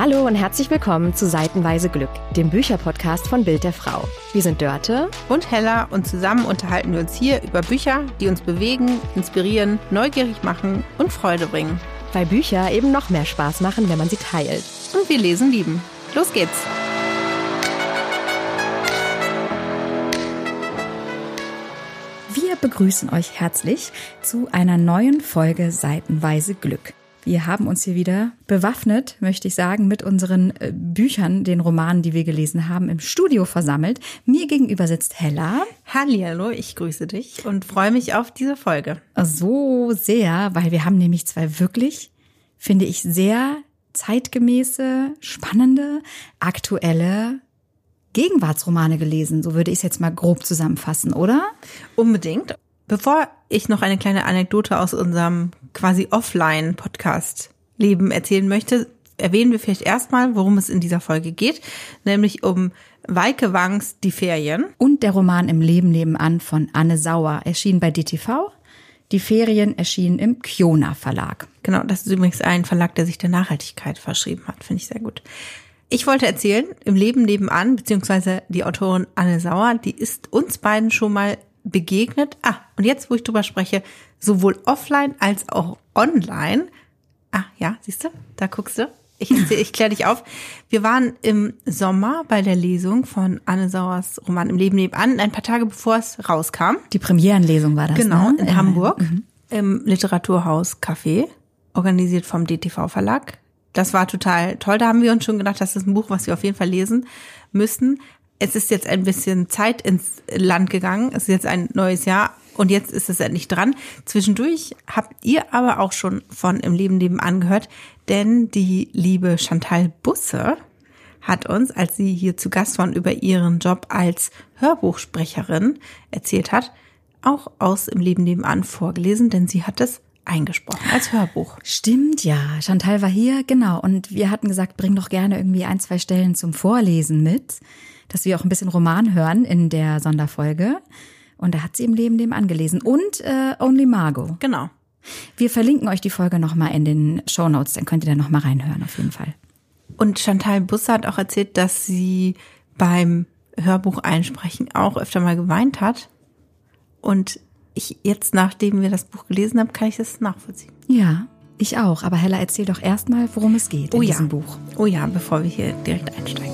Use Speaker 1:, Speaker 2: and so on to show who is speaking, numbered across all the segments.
Speaker 1: Hallo und herzlich willkommen zu Seitenweise Glück, dem Bücherpodcast von Bild der Frau. Wir sind Dörte
Speaker 2: und Hella und zusammen unterhalten wir uns hier über Bücher, die uns bewegen, inspirieren, neugierig machen und Freude bringen.
Speaker 1: Weil Bücher eben noch mehr Spaß machen, wenn man sie teilt.
Speaker 2: Und wir lesen lieben. Los geht's!
Speaker 3: Wir begrüßen euch herzlich zu einer neuen Folge Seitenweise Glück. Wir haben uns hier wieder bewaffnet, möchte ich sagen, mit unseren Büchern, den Romanen, die wir gelesen haben, im Studio versammelt. Mir gegenüber sitzt Hella.
Speaker 2: Hallihallo, ich grüße dich und freue mich auf diese Folge.
Speaker 3: So sehr, weil wir haben nämlich zwei wirklich, finde ich, sehr zeitgemäße, spannende, aktuelle Gegenwartsromane gelesen. So würde ich es jetzt mal grob zusammenfassen, oder?
Speaker 2: Unbedingt. Bevor ich noch eine kleine Anekdote aus unserem quasi Offline-Podcast-Leben erzählen möchte, erwähnen wir vielleicht erstmal, worum es in dieser Folge geht, nämlich um Weike Wangs Die Ferien.
Speaker 3: Und der Roman Im Leben nebenan von Anne Sauer, erschienen bei DTV. Die Ferien erschienen im Kiona Verlag.
Speaker 2: Genau, das ist übrigens ein Verlag, der sich der Nachhaltigkeit verschrieben hat, finde ich sehr gut. Ich wollte erzählen, Im Leben nebenan, beziehungsweise die Autorin Anne Sauer, die ist uns beiden schon mal begegnet. Und jetzt, wo ich drüber spreche, sowohl offline als auch online. Ja, siehst du, da guckst du. Ich kläre dich auf. Wir waren im Sommer bei der Lesung von Anne Sauers Roman Im Leben nebenan, ein paar Tage bevor es rauskam.
Speaker 3: Die Premierenlesung war das,
Speaker 2: genau,
Speaker 3: ne?
Speaker 2: In Hamburg, im Literaturhaus Café, organisiert vom DTV Verlag. Das war total toll. Da haben wir uns schon gedacht, das ist ein Buch, was wir auf jeden Fall lesen müssen. Es ist jetzt ein bisschen Zeit ins Land gegangen. Es ist jetzt ein neues Jahr und jetzt ist es endlich dran. Zwischendurch habt ihr aber auch schon von Im Leben nebenan gehört, denn die liebe Chantal Busse hat uns, als sie hier zu Gast war und über ihren Job als Hörbuchsprecherin erzählt hat, auch aus Im Leben nebenan vorgelesen, denn sie hat es eingesprochen als Hörbuch.
Speaker 3: Stimmt, ja. Chantal war hier, genau. Und wir hatten gesagt, bring doch gerne irgendwie 1-2 Stellen zum Vorlesen mit, dass wir auch ein bisschen Roman hören in der Sonderfolge. Und da hat sie Im Leben nebenan gelesen. Und Only Margot.
Speaker 2: Genau.
Speaker 3: Wir verlinken euch die Folge nochmal in den Shownotes, dann könnt ihr da nochmal reinhören auf jeden Fall.
Speaker 2: Und Chantal Busse hat auch erzählt, dass sie beim Hörbuch einsprechen auch öfter mal geweint hat. Und jetzt, nachdem wir das Buch gelesen haben, kann ich das nachvollziehen.
Speaker 3: Ja, ich auch. Aber Hella, erzähl doch erstmal, worum es geht in diesem Buch.
Speaker 2: Oh ja, bevor wir hier direkt einsteigen.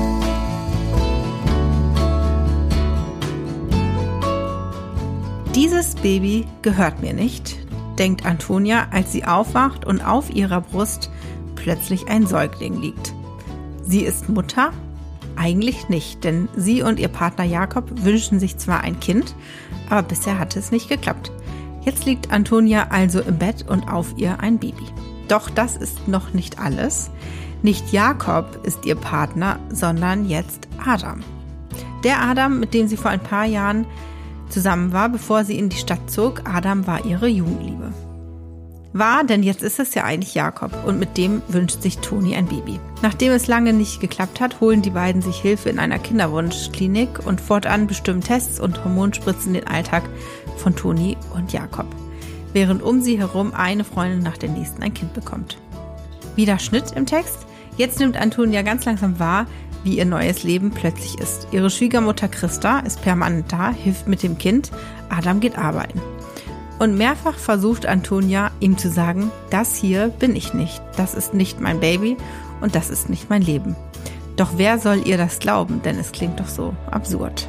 Speaker 2: Dieses Baby gehört mir nicht, denkt Antonia, als sie aufwacht und auf ihrer Brust plötzlich ein Säugling liegt. Sie ist Mutter? Eigentlich nicht, denn sie und ihr Partner Jakob wünschen sich zwar ein Kind, aber bisher hatte es nicht geklappt. Jetzt liegt Antonia also im Bett und auf ihr ein Baby. Doch das ist noch nicht alles. Nicht Jakob ist ihr Partner, sondern jetzt Adam. Der Adam, mit dem sie vor ein paar Jahren zusammen war, bevor sie in die Stadt zog. Adam war ihre Jugendliebe. Denn jetzt ist es ja eigentlich Jakob und mit dem wünscht sich Toni ein Baby. Nachdem es lange nicht geklappt hat, holen die beiden sich Hilfe in einer Kinderwunschklinik und fortan bestimmen Tests und Hormonspritzen den Alltag von Toni und Jakob, während um sie herum eine Freundin nach der nächsten ein Kind bekommt. Wieder Schnitt im Text. Jetzt nimmt Antonia ganz langsam wahr, wie ihr neues Leben plötzlich ist. Ihre Schwiegermutter Christa ist permanent da, hilft mit dem Kind, Adam geht arbeiten. Und mehrfach versucht Antonia, ihm zu sagen, das hier bin ich nicht, das ist nicht mein Baby und das ist nicht mein Leben. Doch wer soll ihr das glauben, denn es klingt doch so absurd.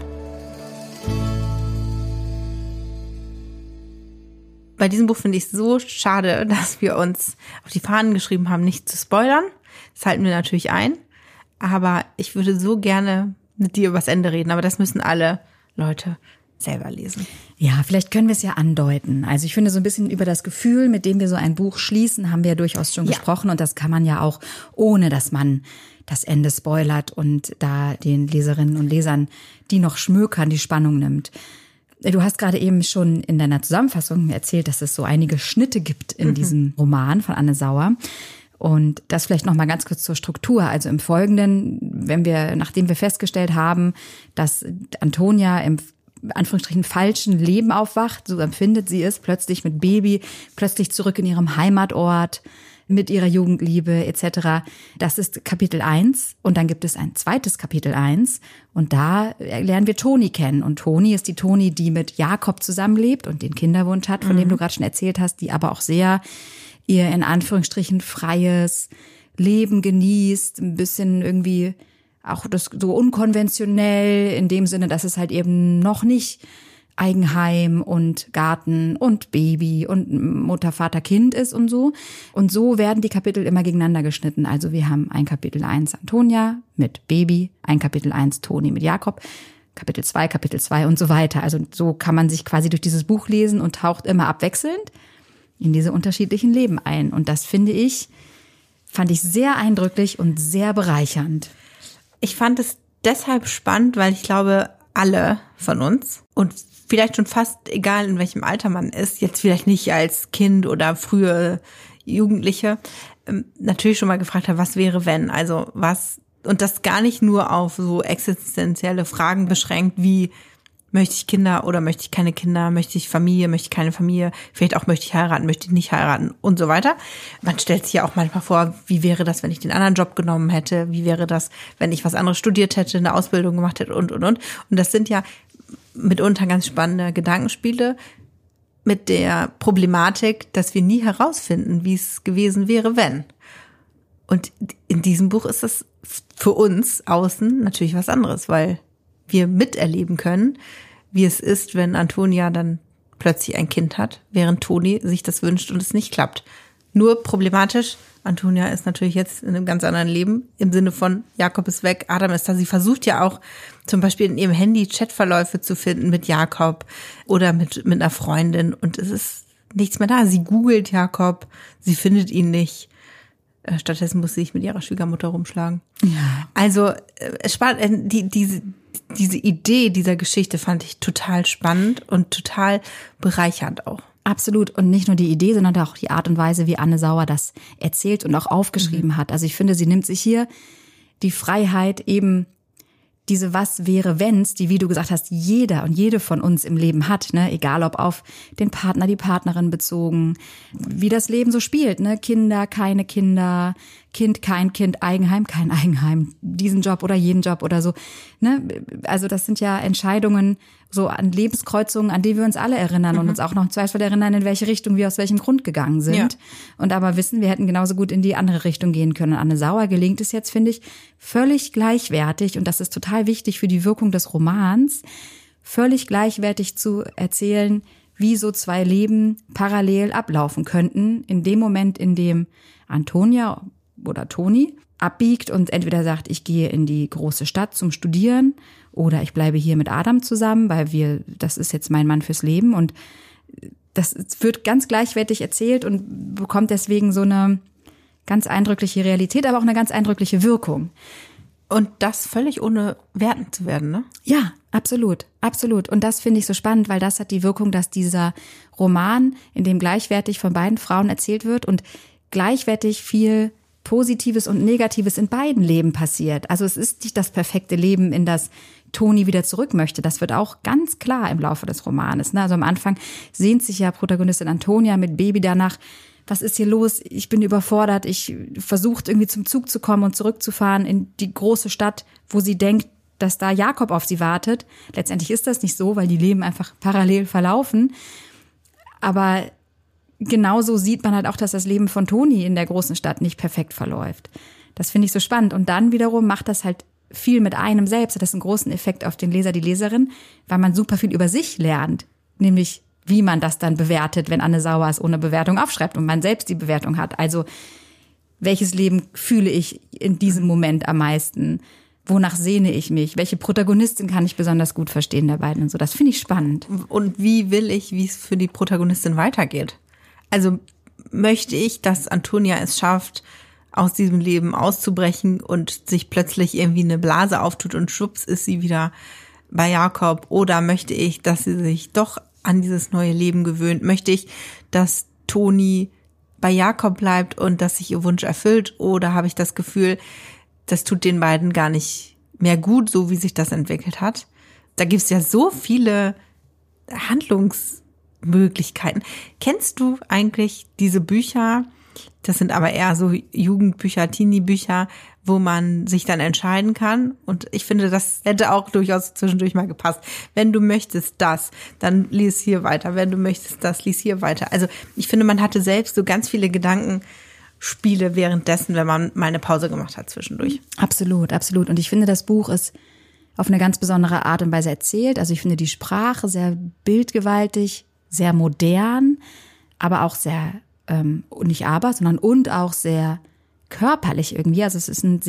Speaker 2: Bei diesem Buch finde ich es so schade, dass wir uns auf die Fahnen geschrieben haben, nicht zu spoilern. Das halten wir natürlich ein, aber ich würde so gerne mit dir über das Ende reden, aber das müssen alle Leute selber lesen.
Speaker 3: Ja, vielleicht können wir es ja andeuten. Also ich finde so ein bisschen über das Gefühl, mit dem wir so ein Buch schließen, haben wir ja durchaus schon gesprochen und das kann man ja auch, ohne dass man das Ende spoilert und da den Leserinnen und Lesern, die noch schmökern, die Spannung nimmt. Du hast gerade eben schon in deiner Zusammenfassung erzählt, dass es so einige Schnitte gibt in diesem Roman von Anne Sauer. Und das vielleicht noch mal ganz kurz zur Struktur. Also im Folgenden, nachdem wir festgestellt haben, dass Antonia im Anführungsstrichen falschen Leben aufwacht, so empfindet sie es, plötzlich mit Baby, plötzlich zurück in ihrem Heimatort, mit ihrer Jugendliebe etc. Das ist Kapitel 1 und dann gibt es ein zweites Kapitel 1 und da lernen wir Toni kennen. Und Toni ist die Toni, die mit Jakob zusammenlebt und den Kinderwunsch hat, von dem du gerade schon erzählt hast, die aber auch sehr ihr in Anführungsstrichen freies Leben genießt, ein bisschen irgendwie auch das so unkonventionell in dem Sinne, dass es halt eben noch nicht Eigenheim und Garten und Baby und Mutter, Vater, Kind ist und so. Und so werden die Kapitel immer gegeneinander geschnitten. Also wir haben ein Kapitel 1 Antonia mit Baby, ein Kapitel 1 Toni mit Jakob, Kapitel 2 und so weiter. Also so kann man sich quasi durch dieses Buch lesen und taucht immer abwechselnd in diese unterschiedlichen Leben ein. Und das fand ich sehr eindrücklich und sehr bereichernd.
Speaker 2: Ich fand es deshalb spannend, weil ich glaube, alle von uns und vielleicht schon fast egal, in welchem Alter man ist, jetzt vielleicht nicht als Kind oder frühe Jugendliche, natürlich schon mal gefragt hat, was wäre, wenn? Also was, und das gar nicht nur auf so existenzielle Fragen beschränkt, wie möchte ich Kinder oder möchte ich keine Kinder, möchte ich Familie, möchte ich keine Familie, vielleicht auch möchte ich heiraten, möchte ich nicht heiraten und so weiter. Man stellt sich ja auch manchmal vor, wie wäre das, wenn ich den anderen Job genommen hätte, wie wäre das, wenn ich was anderes studiert hätte, eine Ausbildung gemacht hätte und. Und das sind ja mitunter ganz spannende Gedankenspiele mit der Problematik, dass wir nie herausfinden, wie es gewesen wäre, wenn. Und in diesem Buch ist das für uns außen natürlich was anderes, weil wir miterleben können, wie es ist, wenn Antonia dann plötzlich ein Kind hat, während Toni sich das wünscht und es nicht klappt. Nur problematisch, Antonia ist natürlich jetzt in einem ganz anderen Leben, im Sinne von Jakob ist weg, Adam ist da. Sie versucht ja auch zum Beispiel in ihrem Handy Chatverläufe zu finden mit Jakob oder mit einer Freundin und es ist nichts mehr da. Sie googelt Jakob, sie findet ihn nicht. Stattdessen muss sie sich mit ihrer Schwiegermutter rumschlagen.
Speaker 3: Ja.
Speaker 2: Also diese Idee dieser Geschichte fand ich total spannend und total bereichernd auch.
Speaker 3: Absolut. Und nicht nur die Idee, sondern auch die Art und Weise, wie Anne Sauer das erzählt und auch aufgeschrieben hat. Also ich finde, sie nimmt sich hier die Freiheit, eben diese Was-wäre-wenns, die, wie du gesagt hast, jeder und jede von uns im Leben hat, ne, egal ob auf den Partner, die Partnerin bezogen, wie das Leben so spielt, ne, Kinder, keine Kinder, Kind, kein Kind, Eigenheim, kein Eigenheim, diesen Job oder jeden Job oder so, ne, also das sind ja Entscheidungen so an Lebenskreuzungen, an die wir uns alle erinnern und uns auch noch im Zweifel erinnern, in welche Richtung wir aus welchem Grund gegangen sind. Ja. Und aber wissen, wir hätten genauso gut in die andere Richtung gehen können. Anne Sauer gelingt es jetzt, finde ich, völlig gleichwertig, und das ist total wichtig für die Wirkung des Romans, völlig gleichwertig zu erzählen, wie so zwei Leben parallel ablaufen könnten, in dem Moment, in dem Antonia oder Toni abbiegt und entweder sagt, ich gehe in die große Stadt zum Studieren oder ich bleibe hier mit Adam zusammen, weil das ist jetzt mein Mann fürs Leben, und das wird ganz gleichwertig erzählt und bekommt deswegen so eine ganz eindrückliche Realität, aber auch eine ganz eindrückliche Wirkung.
Speaker 2: Und das völlig ohne wertend zu werden, ne?
Speaker 3: Ja, absolut, absolut. Und das finde ich so spannend, weil das hat die Wirkung, dass dieser Roman, in dem gleichwertig von beiden Frauen erzählt wird und gleichwertig viel Positives und Negatives in beiden Leben passiert. Also es ist nicht das perfekte Leben, in das Toni wieder zurück möchte. Das wird auch ganz klar im Laufe des Romanes. Also am Anfang sehnt sich ja Protagonistin Antonia mit Baby danach, was ist hier los? Ich bin überfordert. Ich versucht irgendwie zum Zug zu kommen und zurückzufahren in die große Stadt, wo sie denkt, dass da Jakob auf sie wartet. Letztendlich ist das nicht so, weil die Leben einfach parallel verlaufen. Aber genauso sieht man halt auch, dass das Leben von Toni in der großen Stadt nicht perfekt verläuft. Das finde ich so spannend. Und dann wiederum macht das halt viel mit einem selbst. Hat das einen großen Effekt auf den Leser, die Leserin, weil man super viel über sich lernt. Nämlich, wie man das dann bewertet, wenn Anne Sauer es ohne Bewertung aufschreibt und man selbst die Bewertung hat. Also, welches Leben fühle ich in diesem Moment am meisten? Wonach sehne ich mich? Welche Protagonistin kann ich besonders gut verstehen der beiden und so? Das finde ich spannend.
Speaker 2: Und wie will ich, wie es für die Protagonistin weitergeht? Also möchte ich, dass Antonia es schafft, aus diesem Leben auszubrechen und sich plötzlich irgendwie eine Blase auftut und schwupps ist sie wieder bei Jakob? Oder möchte ich, dass sie sich doch an dieses neue Leben gewöhnt? Möchte ich, dass Toni bei Jakob bleibt und dass sich ihr Wunsch erfüllt? Oder habe ich das Gefühl, das tut den beiden gar nicht mehr gut, so wie sich das entwickelt hat? Da gibt es ja so viele Handlungsmöglichkeiten. Kennst du eigentlich diese Bücher, Das sind aber eher so Jugendbücher, Teenie-Bücher, wo man sich dann entscheiden kann. Und ich finde, das hätte auch durchaus zwischendurch mal gepasst. Wenn du möchtest das, dann lies hier weiter. Wenn du möchtest das, lies hier weiter. Also ich finde, man hatte selbst so ganz viele Gedankenspiele währenddessen, wenn man mal eine Pause gemacht hat zwischendurch.
Speaker 3: Absolut, absolut. Und ich finde, das Buch ist auf eine ganz besondere Art und Weise erzählt. Also ich finde die Sprache sehr bildgewaltig, sehr modern, aber auch sehr, sondern auch sehr körperlich irgendwie. Also es ist ein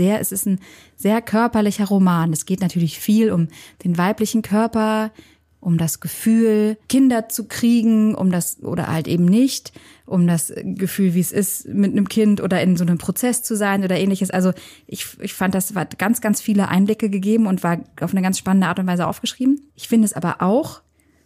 Speaker 3: sehr körperlicher Roman. Es geht natürlich viel um den weiblichen Körper, um das Gefühl, Kinder zu kriegen, oder halt eben nicht, um das Gefühl, wie es ist, mit einem Kind oder in so einem Prozess zu sein oder ähnliches. Also ich fand, das war ganz, ganz viele Einblicke gegeben und war auf eine ganz spannende Art und Weise aufgeschrieben. Ich finde es aber auch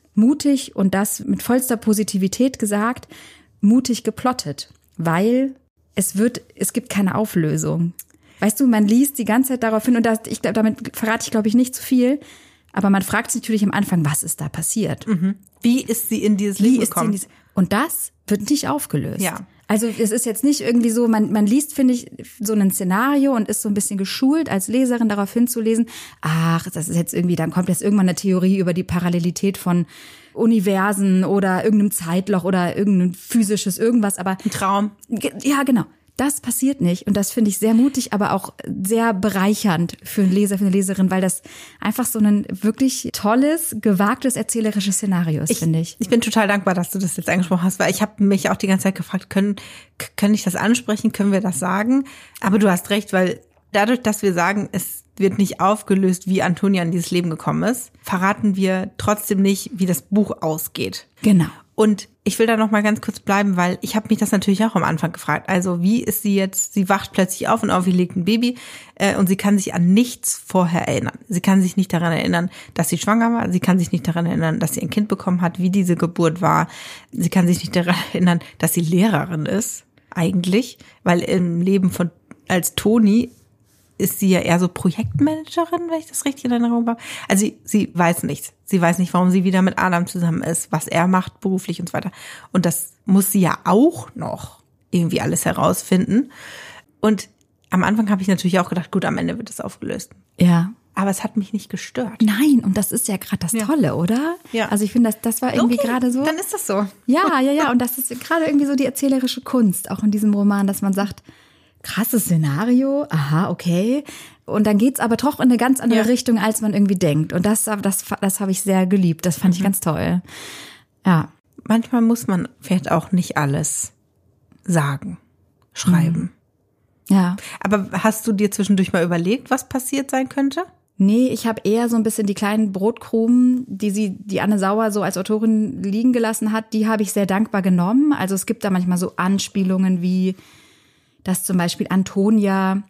Speaker 3: mutig und das mit vollster Positivität gesagt, mutig geplottet, weil es gibt keine Auflösung. Weißt du, man liest die ganze Zeit darauf hin und damit verrate ich, glaube ich, nicht zu viel. Aber man fragt sich natürlich am Anfang, was ist da passiert?
Speaker 2: Mhm. Wie ist sie in dieses Leben gekommen?
Speaker 3: Und das wird nicht aufgelöst.
Speaker 2: Ja.
Speaker 3: Also es ist jetzt nicht irgendwie so, man liest, finde ich, so ein Szenario und ist so ein bisschen geschult als Leserin darauf hinzulesen, ach, das ist jetzt irgendwie, dann kommt jetzt irgendwann eine Theorie über die Parallelität von Universen oder irgendeinem Zeitloch oder irgendein physisches irgendwas, aber
Speaker 2: ein Traum.
Speaker 3: Ja, genau. Das passiert nicht und das finde ich sehr mutig, aber auch sehr bereichernd für einen Leser, für eine Leserin, weil das einfach so ein wirklich tolles, gewagtes, erzählerisches Szenario ist, finde ich.
Speaker 2: Ich bin total dankbar, dass du das jetzt angesprochen hast, weil ich habe mich auch die ganze Zeit gefragt, können ich das ansprechen, können wir das sagen? Aber du hast recht, weil dadurch, dass wir sagen, es wird nicht aufgelöst, wie Antonia in dieses Leben gekommen ist, verraten wir trotzdem nicht, wie das Buch ausgeht.
Speaker 3: Genau.
Speaker 2: Und ich will da noch mal ganz kurz bleiben, weil ich habe mich das natürlich auch am Anfang gefragt. Also wie ist sie jetzt, sie wacht plötzlich auf und auf ihr liegt ein Baby und sie kann sich an nichts vorher erinnern. Sie kann sich nicht daran erinnern, dass sie schwanger war. Sie kann sich nicht daran erinnern, dass sie ein Kind bekommen hat, wie diese Geburt war. Sie kann sich nicht daran erinnern, dass sie Lehrerin ist eigentlich, weil im Leben als Toni ist sie ja eher so Projektmanagerin, wenn ich das richtig in Erinnerung habe. Also sie weiß nichts. Sie weiß nicht, warum sie wieder mit Adam zusammen ist, was er macht beruflich und so weiter. Und das muss sie ja auch noch irgendwie alles herausfinden. Und am Anfang habe ich natürlich auch gedacht, gut, am Ende wird es aufgelöst.
Speaker 3: Ja.
Speaker 2: Aber es hat mich nicht gestört.
Speaker 3: Nein, und das ist ja gerade das Tolle, oder?
Speaker 2: Ja.
Speaker 3: Also ich finde, das war irgendwie gerade so.
Speaker 2: Dann ist das so.
Speaker 3: Ja. Und das ist gerade irgendwie so die erzählerische Kunst, auch in diesem Roman, dass man sagt, krasses Szenario, aha, okay. Und dann geht's aber doch in eine ganz andere Richtung, als man irgendwie denkt. Und das habe ich sehr geliebt. Das fand ich ganz toll. Ja.
Speaker 2: Manchmal muss man vielleicht auch nicht alles sagen, schreiben.
Speaker 3: Ja.
Speaker 2: Aber hast du dir zwischendurch mal überlegt, was passiert sein könnte?
Speaker 3: Nee, ich habe eher so ein bisschen die kleinen Brotkrumen, die Anne Sauer so als Autorin liegen gelassen hat, die habe ich sehr dankbar genommen. Also es gibt da manchmal so Anspielungen wie, dass zum Beispiel Antonia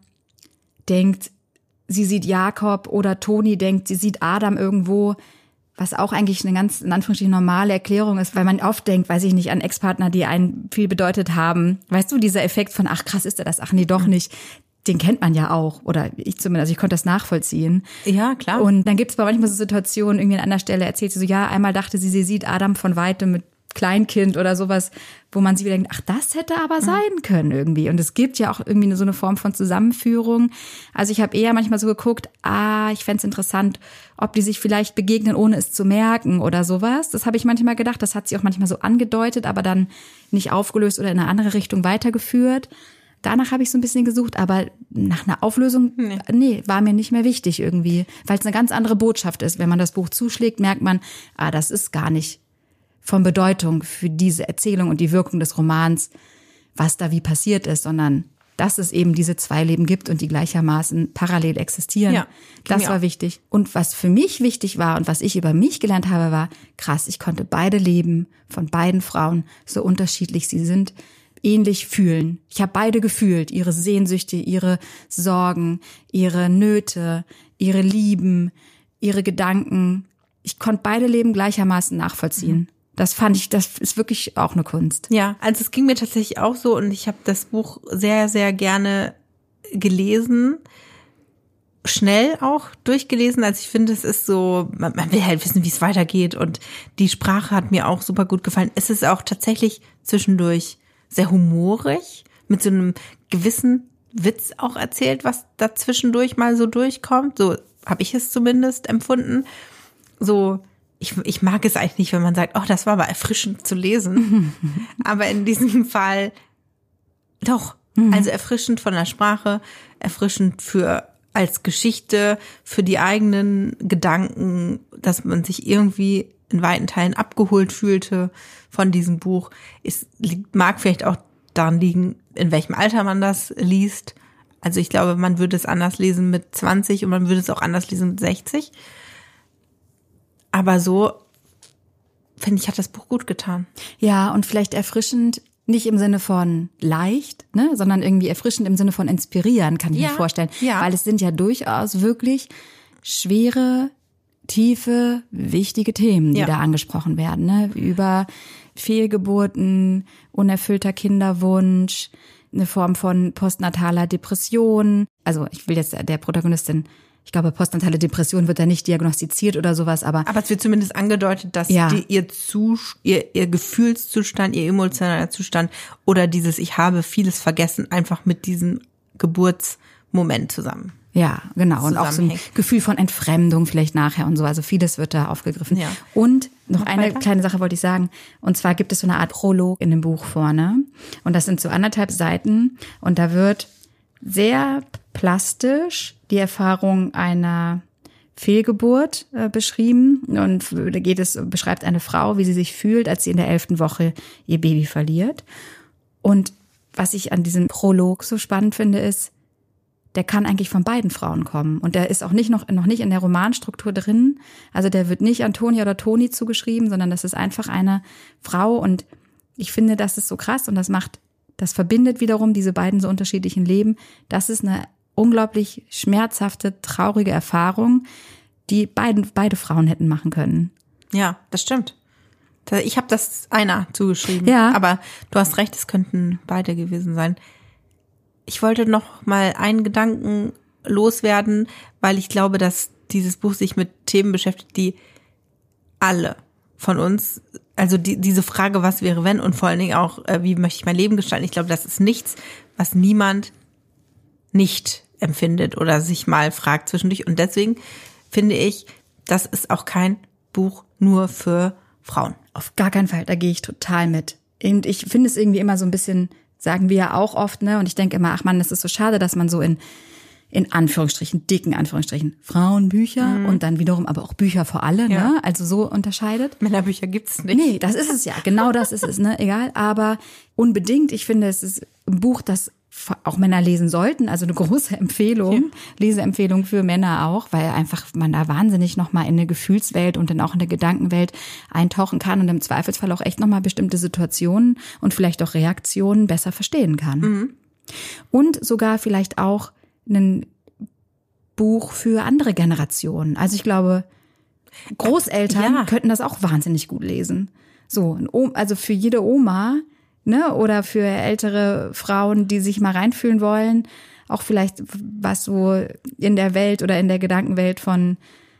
Speaker 3: denkt, sie sieht Jakob oder Toni denkt, sie sieht Adam irgendwo, was auch eigentlich eine ganz, in Anführungsstrichen, normale Erklärung ist, weil man oft denkt, weiß ich nicht, an Ex-Partner, die einen viel bedeutet haben. Weißt du, dieser Effekt von, ach krass, ist er das, ach nee, doch nicht. Den kennt man ja auch, oder ich zumindest, also ich konnte das nachvollziehen.
Speaker 2: Ja, klar.
Speaker 3: Und dann gibt es aber manchmal so Situationen, irgendwie an einer Stelle erzählt sie so, ja, einmal dachte sie sieht Adam von Weitem mit Kleinkind oder sowas, wo man sich wieder denkt, ach, das hätte aber sein können irgendwie. Und es gibt ja auch irgendwie so eine Form von Zusammenführung. Also ich habe eher manchmal so geguckt, ich fände es interessant, ob die sich vielleicht begegnen, ohne es zu merken oder sowas. Das habe ich manchmal gedacht. Das hat sie auch manchmal so angedeutet, aber dann nicht aufgelöst oder in eine andere Richtung weitergeführt. Danach habe ich so ein bisschen gesucht, aber nach einer Auflösung, nee, war mir nicht mehr wichtig irgendwie, weil es eine ganz andere Botschaft ist. Wenn man das Buch zuschlägt, merkt man, das ist gar nicht von Bedeutung für diese Erzählung und die Wirkung des Romans, was da wie passiert ist, sondern dass es eben diese zwei Leben gibt und die gleichermaßen parallel existieren. Ja, das war wichtig. Und was für mich wichtig war und was ich über mich gelernt habe, war, krass, ich konnte beide Leben von beiden Frauen, so unterschiedlich sie sind, ähnlich fühlen. Ich habe beide gefühlt, ihre Sehnsüchte, ihre Sorgen, ihre Nöte, ihre Lieben, ihre Gedanken. Ich konnte beide Leben gleichermaßen nachvollziehen. Das fand ich, das ist wirklich auch eine Kunst.
Speaker 2: Ja, also es ging mir tatsächlich auch so und ich habe das Buch sehr, sehr gerne gelesen. Schnell auch durchgelesen. Also ich finde, es ist so, man will halt wissen, wie es weitergeht und die Sprache hat mir auch super gut gefallen. Es ist auch tatsächlich zwischendurch sehr humorig, mit so einem gewissen Witz auch erzählt, was dazwischendurch mal so durchkommt. So habe ich es zumindest empfunden. So, ich mag es eigentlich nicht, wenn man sagt, oh, das war aber erfrischend zu lesen. Aber in diesem Fall doch. Also erfrischend von der Sprache, erfrischend als Geschichte, für die eigenen Gedanken, dass man sich irgendwie in weiten Teilen abgeholt fühlte von diesem Buch. Es mag vielleicht auch daran liegen, in welchem Alter man das liest. Also ich glaube, man würde es anders lesen mit 20 und man würde es auch anders lesen mit 60. Aber so, finde ich, hat das Buch gut getan.
Speaker 3: Ja, und vielleicht erfrischend, nicht im Sinne von leicht, ne, sondern irgendwie erfrischend im Sinne von inspirieren, kann ich mir vorstellen. Ja. Weil es sind ja durchaus wirklich schwere, tiefe, wichtige Themen, die da angesprochen werden, ne, über Fehlgeburten, unerfüllter Kinderwunsch, eine Form von postnataler Depression. Also ich will jetzt der Protagonistin, ich glaube, postnatale Depression wird da nicht diagnostiziert oder sowas, aber
Speaker 2: es wird zumindest angedeutet, dass ihr Gefühlszustand, ihr emotionaler Zustand oder dieses Ich habe vieles vergessen einfach mit diesem Geburtsmoment zusammen.
Speaker 3: Ja, genau. Und auch so ein Gefühl von Entfremdung vielleicht nachher und so. Also vieles wird da aufgegriffen. Ja. Und noch eine kleine Sache wollte ich sagen. Und zwar gibt es so eine Art Prolog in dem Buch vorne. Und das sind so 1,5 Seiten. Und da wird sehr plastisch die Erfahrung einer Fehlgeburt beschrieben. Und da beschreibt eine Frau, wie sie sich fühlt, als sie in der 11. Woche ihr Baby verliert. Und was ich an diesem Prolog so spannend finde, ist, der kann eigentlich von beiden Frauen kommen. Und der ist auch noch nicht in der Romanstruktur drin. Also der wird nicht Antonia oder Toni zugeschrieben, sondern das ist einfach eine Frau. Und ich finde, das ist so krass und das verbindet wiederum diese beiden so unterschiedlichen Leben. Das ist eine unglaublich schmerzhafte, traurige Erfahrung, die beide Frauen hätten machen können.
Speaker 2: Ja, das stimmt. Ich habe das einer zugeschrieben. Ja. Aber du hast recht, es könnten beide gewesen sein. Ich wollte noch mal einen Gedanken loswerden, weil ich glaube, dass dieses Buch sich mit Themen beschäftigt, die alle von uns, also diese Frage, was wäre wenn und vor allen Dingen auch, wie möchte ich mein Leben gestalten? Ich glaube, das ist nichts, was niemand nicht empfindet oder sich mal fragt zwischendurch. Und deswegen finde ich, das ist auch kein Buch nur für Frauen.
Speaker 3: Auf gar keinen Fall, da gehe ich total mit. Und ich finde es irgendwie immer so ein bisschen, sagen wir ja auch oft, ne? Und ich denke immer, ach Mann, es ist so schade, dass man so in Anführungsstrichen, dicken Anführungsstrichen, Frauenbücher und dann wiederum aber auch Bücher für alle, ne? Also so unterscheidet.
Speaker 2: Männerbücher gibt's nicht.
Speaker 3: Nee, das ist es ja. Genau das ist es, ne? Egal. Aber unbedingt, ich finde, es ist ein Buch, das auch Männer lesen sollten. Also eine große Empfehlung, ja. Leseempfehlung für Männer auch, weil einfach man da wahnsinnig nochmal in eine Gefühlswelt und dann auch in eine Gedankenwelt eintauchen kann und im Zweifelsfall auch echt nochmal bestimmte Situationen und vielleicht auch Reaktionen besser verstehen kann. Mhm. Und sogar vielleicht auch ein Buch für andere Generationen. Also ich glaube, Großeltern könnten das auch wahnsinnig gut lesen. So, also für jede Oma, ne, oder für ältere Frauen, die sich mal reinfühlen wollen, auch vielleicht was so in der Welt oder in der Gedankenwelt von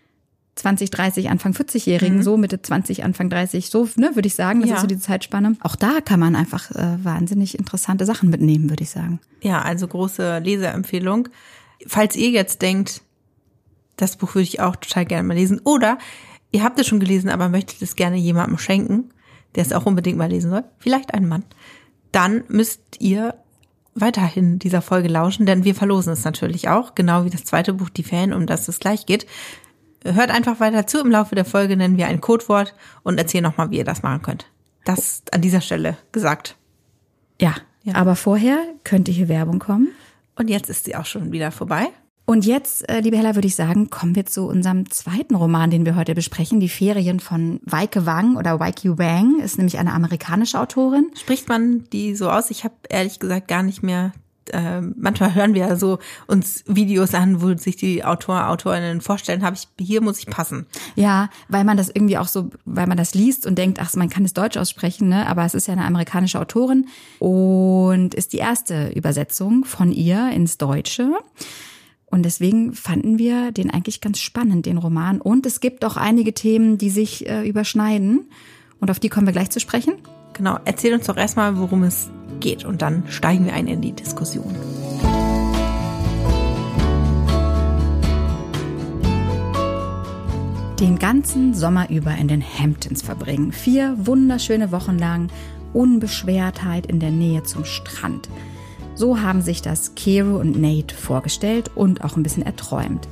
Speaker 3: 20, 30, Anfang 40-Jährigen, so Mitte 20, Anfang 30, so, ne, würde ich sagen, das ist so die Zeitspanne. Auch da kann man einfach wahnsinnig interessante Sachen mitnehmen, würde ich sagen.
Speaker 2: Ja, also große Leseempfehlung. Falls ihr jetzt denkt, das Buch würde ich auch total gerne mal lesen, oder ihr habt es schon gelesen, aber möchtet es gerne jemandem schenken, der es auch unbedingt mal lesen soll, vielleicht ein Mann, dann müsst ihr weiterhin dieser Folge lauschen, denn wir verlosen es natürlich auch, genau wie das zweite Buch, Die Ferien, um das es gleich geht. Hört einfach weiter zu, im Laufe der Folge nennen wir ein Codewort und erzählen nochmal, wie ihr das machen könnt. Das an dieser Stelle gesagt.
Speaker 3: Ja, aber vorher könnte hier Werbung kommen.
Speaker 2: Und jetzt ist sie auch schon wieder vorbei.
Speaker 3: Und jetzt, liebe Hella, würde ich sagen, kommen wir zu unserem zweiten Roman, den wir heute besprechen. Die Ferien von Weike Wang oder Weike Wang ist nämlich eine amerikanische Autorin.
Speaker 2: Spricht man die so aus? Ich habe ehrlich gesagt gar nicht mehr, manchmal hören wir ja so uns Videos an, wo sich die Autorinnen vorstellen, hier muss ich passen.
Speaker 3: Ja, weil man das irgendwie auch so, weil man das liest und denkt, ach, man kann es Deutsch aussprechen, ne? Aber es ist ja eine amerikanische Autorin und ist die erste Übersetzung von ihr ins Deutsche. Und deswegen fanden wir den eigentlich ganz spannend, den Roman. Und es gibt auch einige Themen, die sich überschneiden. Und auf die kommen wir gleich zu sprechen.
Speaker 2: Genau, erzähl uns doch erstmal, worum es geht. Und dann steigen wir ein in die Diskussion.
Speaker 3: Den ganzen Sommer über in den Hamptons verbringen. 4 wunderschöne Wochen lang Unbeschwertheit in der Nähe zum Strand. So haben sich das Kiro und Nate vorgestellt und auch ein bisschen erträumt.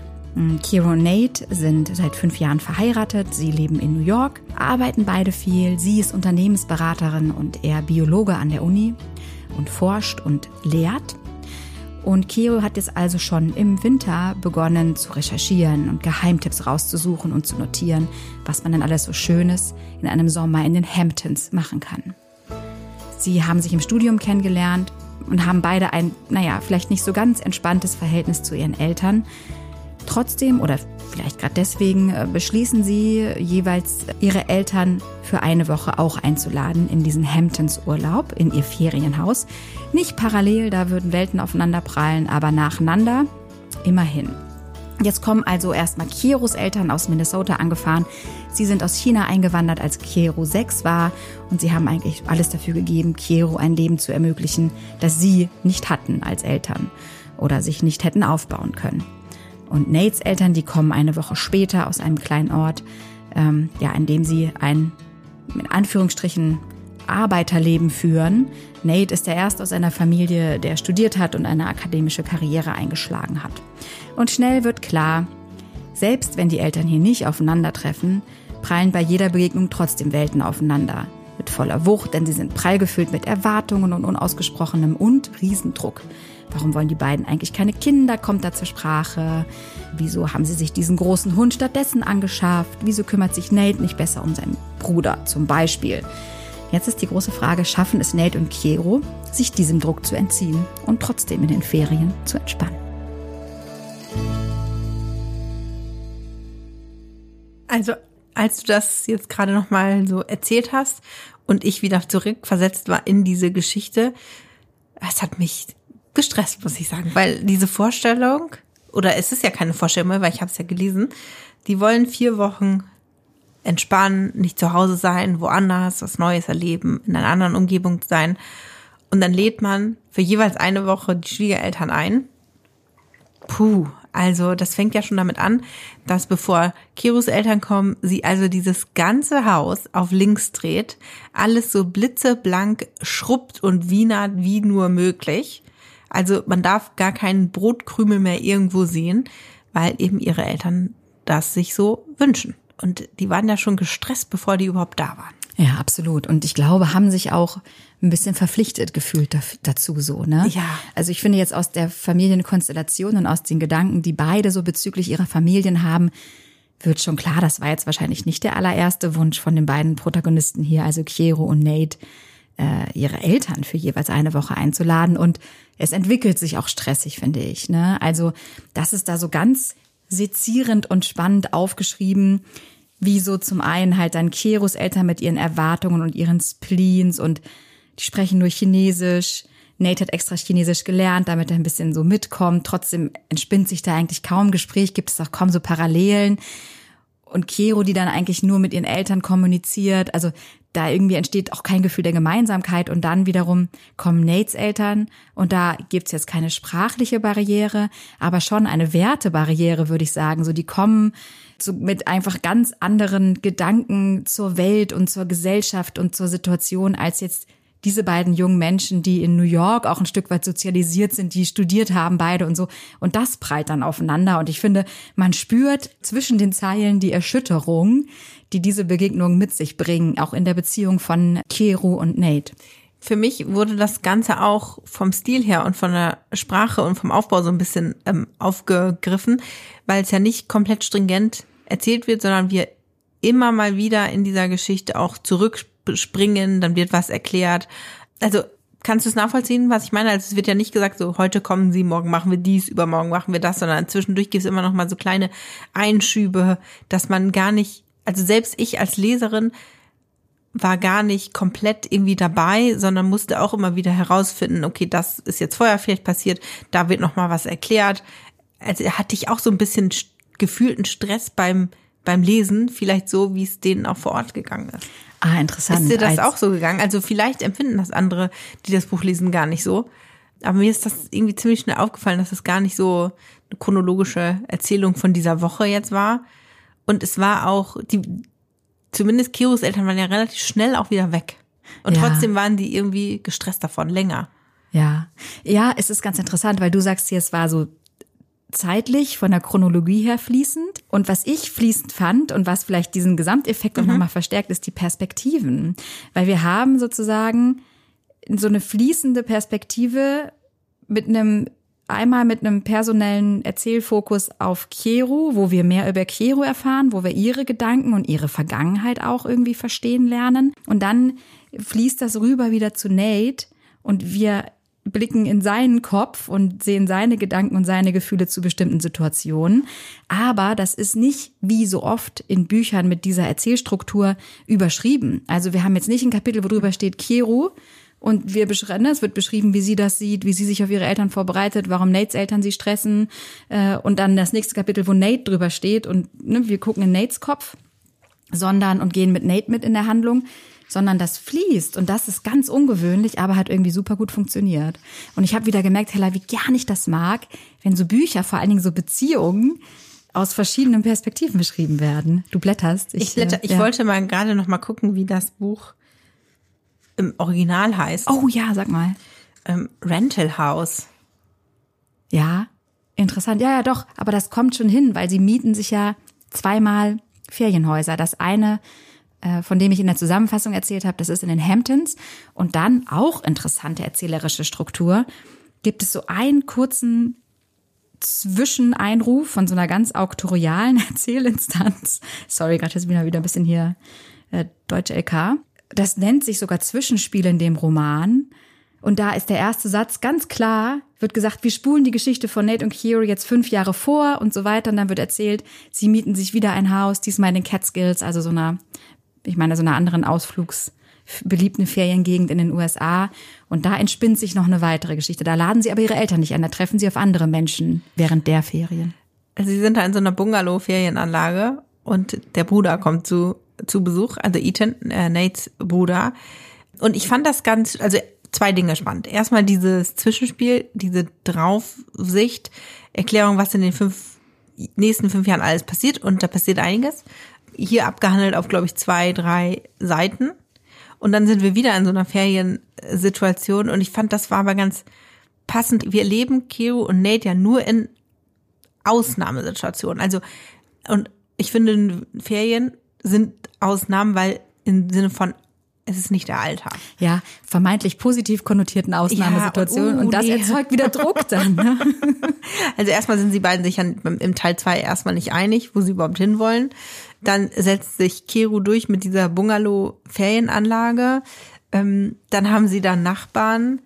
Speaker 3: Kiro und Nate sind seit 5 Jahren verheiratet. Sie leben in New York, arbeiten beide viel. Sie ist Unternehmensberaterin und er Biologe an der Uni und forscht und lehrt. Und Kiro hat jetzt also schon im Winter begonnen zu recherchieren und Geheimtipps rauszusuchen und zu notieren, was man denn alles so Schönes in einem Sommer in den Hamptons machen kann. Sie haben sich im Studium kennengelernt und haben beide ein, vielleicht nicht so ganz entspanntes Verhältnis zu ihren Eltern. Trotzdem oder vielleicht gerade deswegen beschließen sie jeweils, ihre Eltern für eine Woche auch einzuladen in diesen Hamptons-Urlaub, in ihr Ferienhaus. Nicht parallel, da würden Welten aufeinander prallen, aber nacheinander, immerhin. Jetzt kommen also erstmal Kiros Eltern aus Minnesota angefahren. Sie sind aus China eingewandert, als Kiro 6 war und sie haben eigentlich alles dafür gegeben, Kiro ein Leben zu ermöglichen, das sie nicht hatten als Eltern oder sich nicht hätten aufbauen können. Und Nates Eltern, die kommen eine Woche später aus einem kleinen Ort, in dem sie ein, in Anführungsstrichen, Arbeiterleben führen. Nate ist der Erste aus einer Familie, der studiert hat und eine akademische Karriere eingeschlagen hat. Und schnell wird klar, selbst wenn die Eltern hier nicht aufeinandertreffen, prallen bei jeder Begegnung trotzdem Welten aufeinander. Mit voller Wucht, denn sie sind prall gefüllt mit Erwartungen und unausgesprochenem und Riesendruck. Warum wollen die beiden eigentlich keine Kinder, kommt da zur Sprache. Wieso haben sie sich diesen großen Hund stattdessen angeschafft? Wieso kümmert sich Nate nicht besser um seinen Bruder zum Beispiel? Jetzt ist die große Frage, schaffen es Nate und Kiro, sich diesem Druck zu entziehen und trotzdem in den Ferien zu entspannen?
Speaker 2: Also, als du das jetzt gerade nochmal so erzählt hast und ich wieder zurückversetzt war in diese Geschichte, es hat mich gestresst, muss ich sagen, weil diese Vorstellung, oder es ist ja keine Vorstellung mehr, weil ich habe es ja gelesen, die wollen 4 Wochen entspannen, nicht zu Hause sein, woanders, was Neues erleben, in einer anderen Umgebung sein und dann lädt man für jeweils eine Woche die Schwiegereltern ein. Also das fängt ja schon damit an, dass bevor Kiros Eltern kommen, sie also dieses ganze Haus auf links dreht, alles so blitzeblank schrubbt und wienert wie nur möglich. Also man darf gar keinen Brotkrümel mehr irgendwo sehen, weil eben ihre Eltern das sich so wünschen. Und die waren ja schon gestresst, bevor die überhaupt da waren.
Speaker 3: Ja, absolut. Und ich glaube, haben sich auch ein bisschen verpflichtet gefühlt dazu so, ne?
Speaker 2: Ja.
Speaker 3: Also ich finde jetzt aus der Familienkonstellation und aus den Gedanken, die beide so bezüglich ihrer Familien haben, wird schon klar, das war jetzt wahrscheinlich nicht der allererste Wunsch von den beiden Protagonisten hier, also Kiro und Nate, ihre Eltern für jeweils eine Woche einzuladen. Und es entwickelt sich auch stressig, finde ich, ne? Also das ist da so ganz sezierend und spannend aufgeschrieben, wie so zum einen halt dann Kiros Eltern mit ihren Erwartungen und ihren Spleens und die sprechen nur Chinesisch. Nate hat extra Chinesisch gelernt, damit er ein bisschen so mitkommt. Trotzdem entspinnt sich da eigentlich kaum Gespräch, gibt es auch kaum so Parallelen. Und Kiro, die dann eigentlich nur mit ihren Eltern kommuniziert, also da irgendwie entsteht auch kein Gefühl der Gemeinsamkeit. Und dann wiederum kommen Nates Eltern und da gibt's jetzt keine sprachliche Barriere, aber schon eine Wertebarriere, würde ich sagen. So, die kommen so mit einfach ganz anderen Gedanken zur Welt und zur Gesellschaft und zur Situation als jetzt diese beiden jungen Menschen, die in New York auch ein Stück weit sozialisiert sind, die studiert haben beide und so. Und das prallt dann aufeinander. Und ich finde, man spürt zwischen den Zeilen die Erschütterung, die diese Begegnungen mit sich bringen, auch in der Beziehung von Kiro und Nate.
Speaker 2: Für mich wurde das Ganze auch vom Stil her und von der Sprache und vom Aufbau so ein bisschen aufgegriffen, weil es ja nicht komplett stringent erzählt wird, sondern wir immer mal wieder in dieser Geschichte auch zurückspringen, dann wird was erklärt. Also kannst du es nachvollziehen, was ich meine? Also es wird ja nicht gesagt, so heute kommen sie, morgen machen wir dies, übermorgen machen wir das, sondern zwischendurch gibt es immer noch mal so kleine Einschübe, dass man gar nicht, also selbst ich als Leserin war gar nicht komplett irgendwie dabei, sondern musste auch immer wieder herausfinden, okay, das ist jetzt vorher vielleicht passiert, da wird noch mal was erklärt. Also hatte ich auch so ein bisschen gefühlten Stress beim Lesen, vielleicht so, wie es denen auch vor Ort gegangen ist.
Speaker 3: Ah, interessant.
Speaker 2: Ist dir das auch so gegangen? Also vielleicht empfinden das andere, die das Buch lesen, gar nicht so. Aber mir ist das irgendwie ziemlich schnell aufgefallen, dass es gar nicht so eine chronologische Erzählung von dieser Woche jetzt war. Und es war auch, zumindest Keros Eltern waren ja relativ schnell auch wieder weg. Und trotzdem waren die irgendwie gestresst davon, länger.
Speaker 3: Ja, es ist ganz interessant, weil du sagst hier, es war so zeitlich von der Chronologie her fließend. Und was ich fließend fand und was vielleicht diesen Gesamteffekt auch nochmal verstärkt, ist die Perspektiven. Weil wir haben sozusagen so eine fließende Perspektive einmal mit einem personellen Erzählfokus auf Kero, wo wir mehr über Kero erfahren, wo wir ihre Gedanken und ihre Vergangenheit auch irgendwie verstehen lernen. Und dann fließt das rüber wieder zu Nate und wir blicken in seinen Kopf und sehen seine Gedanken und seine Gefühle zu bestimmten Situationen. Aber das ist nicht wie so oft in Büchern mit dieser Erzählstruktur überschrieben. Also wir haben jetzt nicht ein Kapitel, wo drüber steht Kero und es wird beschrieben, wie sie das sieht, wie sie sich auf ihre Eltern vorbereitet, warum Nates Eltern sie stressen. Und dann das nächste Kapitel, wo Nate drüber steht und wir gucken in Nates Kopf, und gehen mit Nate mit in der Handlung. Sondern das fließt und das ist ganz ungewöhnlich, aber hat irgendwie super gut funktioniert. Und ich habe wieder gemerkt, Hella, wie gern ich das mag, wenn so Bücher, vor allen Dingen so Beziehungen, aus verschiedenen Perspektiven beschrieben werden. Du blätterst.
Speaker 2: Ich wollte mal gerade noch mal gucken, wie das Buch im Original heißt.
Speaker 3: Oh ja, sag mal.
Speaker 2: Rental House.
Speaker 3: Ja, interessant. Ja, doch, aber das kommt schon hin, weil sie mieten sich ja zweimal Ferienhäuser. Das eine, von dem ich in der Zusammenfassung erzählt habe, das ist in den Hamptons. Und dann auch interessante erzählerische Struktur. Gibt es so einen kurzen Zwischeneinruf von so einer ganz auktorialen Erzählinstanz. Sorry, gerade ist wieder ein bisschen hier deutsche LK. Das nennt sich sogar Zwischenspiel in dem Roman. Und da ist der erste Satz ganz klar, wird gesagt, wir spulen die Geschichte von Nate und Kero jetzt 5 Jahre vor und so weiter. Und dann wird erzählt, sie mieten sich wieder ein Haus, diesmal in den Catskills, also so einer anderen ausflugsbeliebten Feriengegend in den USA. Und da entspinnt sich noch eine weitere Geschichte. Da laden sie aber ihre Eltern nicht ein, da treffen sie auf andere Menschen während der Ferien.
Speaker 2: Also sie sind da in so einer Bungalow-Ferienanlage und der Bruder kommt zu Besuch, also Ethan, Nates Bruder. Und ich fand das also 2 Dinge spannend. Erstmal dieses Zwischenspiel, diese Draufsicht, Erklärung, was in den nächsten 5 Jahren alles passiert. Und da passiert einiges. Hier abgehandelt auf, glaube ich, 2, 3 Seiten. Und dann sind wir wieder in so einer Feriensituation. Und ich fand, das war aber ganz passend. Wir erleben Kero und Nate ja nur in Ausnahmesituationen. Also, und ich finde, Ferien sind Ausnahmen, weil im Sinne von, es ist nicht der Alltag.
Speaker 3: Ja, vermeintlich positiv konnotierten Ausnahmesituationen. Ja, und das erzeugt wieder Druck dann. Ne?
Speaker 2: Also erstmal sind sie beiden sich ja im Teil 2 erstmal nicht einig, wo sie überhaupt hinwollen. Dann setzt sich Kero durch mit dieser Bungalow-Ferienanlage. Dann haben sie da Nachbarn,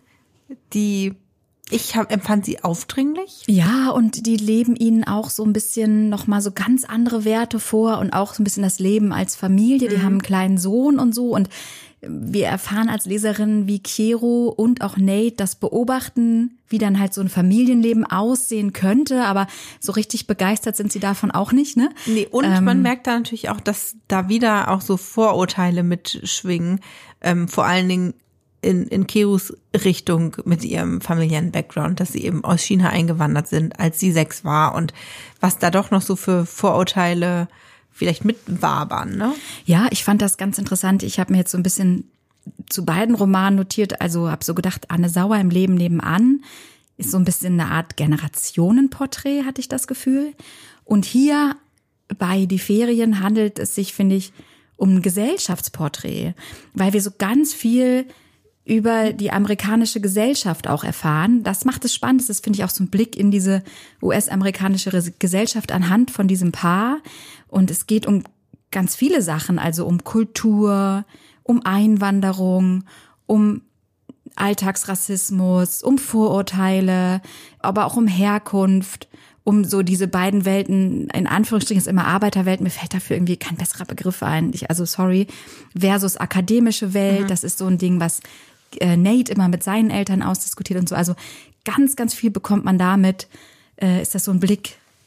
Speaker 2: empfand sie aufdringlich.
Speaker 3: Ja, und die leben ihnen auch so ein bisschen nochmal so ganz andere Werte vor und auch so ein bisschen das Leben als Familie. Die haben einen kleinen Sohn und so. Und wir erfahren als Leserin, wie Kero und auch Nate das beobachten, wie dann halt so ein Familienleben aussehen könnte. Aber so richtig begeistert sind sie davon auch nicht, ne?
Speaker 2: Nee, und man merkt da natürlich auch, dass da wieder auch so Vorurteile mitschwingen. Vor allen Dingen in Keros Richtung mit ihrem familiären Background, dass sie eben aus China eingewandert sind, als sie 6 war und was da doch noch so für Vorurteile vielleicht mitwabern, ne?
Speaker 3: Ja, ich fand das ganz interessant. Ich habe mir jetzt so ein bisschen zu beiden Romanen notiert, also habe so gedacht, Anne Sauer im Leben nebenan ist so ein bisschen eine Art Generationenporträt, hatte ich das Gefühl. Und hier bei Die Ferien handelt es sich, finde ich, um ein Gesellschaftsporträt, weil wir so ganz viel über die amerikanische Gesellschaft auch erfahren. Das macht es spannend. Das ist, finde ich, auch so ein Blick in diese US-amerikanische Gesellschaft anhand von diesem Paar. Und es geht um ganz viele Sachen, also um Kultur, um Einwanderung, um Alltagsrassismus, um Vorurteile, aber auch um Herkunft, um so diese beiden Welten, in Anführungsstrichen ist immer Arbeiterwelt, mir fällt dafür irgendwie kein besserer Begriff ein, versus akademische Welt, das ist so ein Ding, was Nate immer mit seinen Eltern ausdiskutiert und so, also ganz, ganz viel bekommt man damit, ist das so ein Blick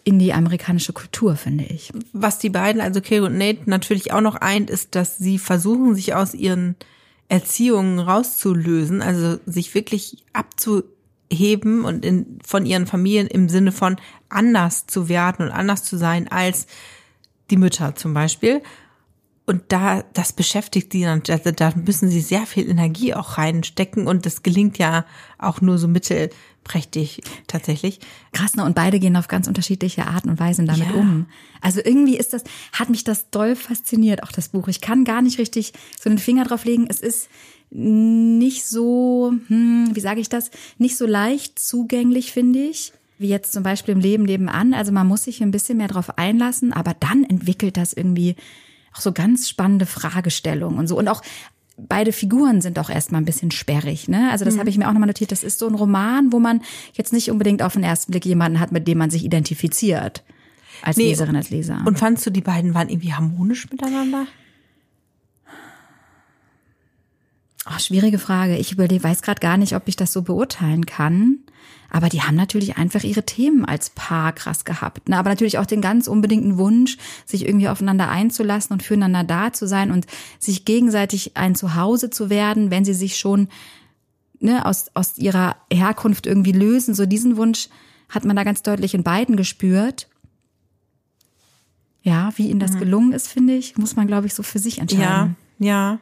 Speaker 3: in die amerikanische Kultur, finde ich.
Speaker 2: Was die beiden, also Carrie und Nate, natürlich auch noch eint, ist, dass sie versuchen, sich aus ihren Erziehungen rauszulösen, also sich wirklich abzuheben und von ihren Familien im Sinne von anders zu werden und anders zu sein als die Mütter zum Beispiel. Und das beschäftigt sie dann, also da müssen sie sehr viel Energie auch reinstecken und das gelingt ja auch nur so mittelprächtig tatsächlich.
Speaker 3: Krass, ne? Und beide gehen auf ganz unterschiedliche Arten und Weisen damit um. Also irgendwie hat mich das doll fasziniert, auch das Buch. Ich kann gar nicht richtig so den Finger drauf legen. Es ist nicht so, wie sage ich das, nicht so leicht zugänglich, finde ich, wie jetzt zum Beispiel im Leben nebenan. Also man muss sich ein bisschen mehr drauf einlassen, aber dann entwickelt das irgendwie auch so ganz spannende Fragestellungen und so. Und auch beide Figuren sind auch erstmal ein bisschen sperrig, ne? Also das habe ich mir auch nochmal notiert. Das ist so ein Roman, wo man jetzt nicht unbedingt auf den ersten Blick jemanden hat, mit dem man sich identifiziert. Als Leserin, als Leser.
Speaker 2: Und fandst du, die beiden waren irgendwie harmonisch miteinander?
Speaker 3: Oh, schwierige Frage. Ich weiß gerade gar nicht, ob ich das so beurteilen kann. Aber die haben natürlich einfach ihre Themen als Paar krass gehabt. Ne? Aber natürlich auch den ganz unbedingten Wunsch, sich irgendwie aufeinander einzulassen und füreinander da zu sein und sich gegenseitig ein Zuhause zu werden, wenn sie sich schon aus ihrer Herkunft irgendwie lösen. So diesen Wunsch hat man da ganz deutlich in beiden gespürt. Ja, wie ihnen das gelungen ist, finde ich, muss man, glaube ich, so für sich entscheiden.
Speaker 2: Ja.